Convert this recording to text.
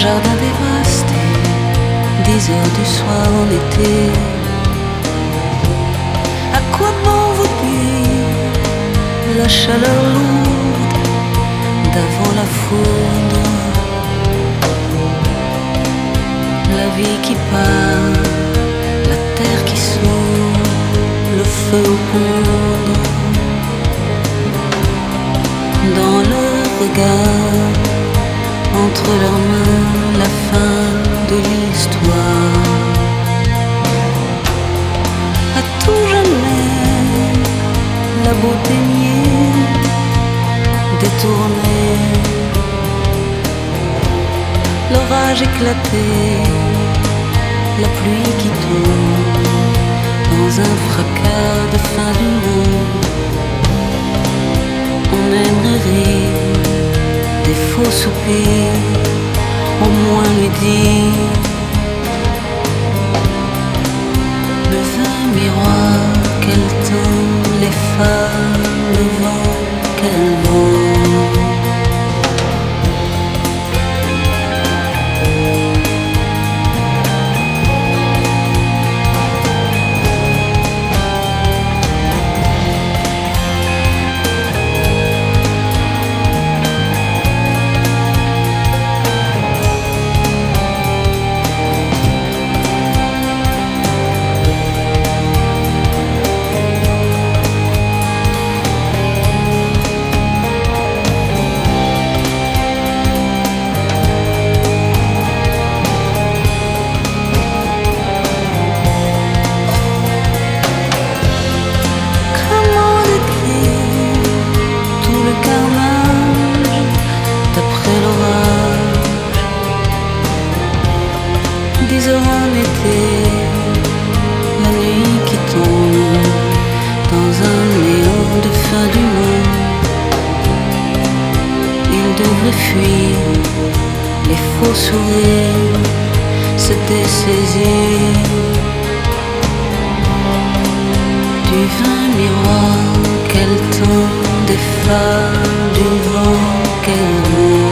jardin dévasté, 10 heures du soir en été. À quoi bon vous dire la chaleur lourde d'avant la foudre, la vie qui part, la terre qui s'ouvre, le feu aux poudres, dans leur regard, entre leurs mains, la fin de l'histoire. À tout jamais, la beauté niée, détournée, l'orage éclaté, la pluie qui tombe, dans un fracas de fin du monde. On aimerait rire des faux soupirs, au moins lui dire: le vin miroir qu'elle tend, les phares, le vent qu'elle vend. En été, la nuit qui tombe, dans un néant de fin du monde. Il devrait fuir, les faux sourires se dessaisir du vin miroir qu'elle tend, des phares, du vent qu'elle vend.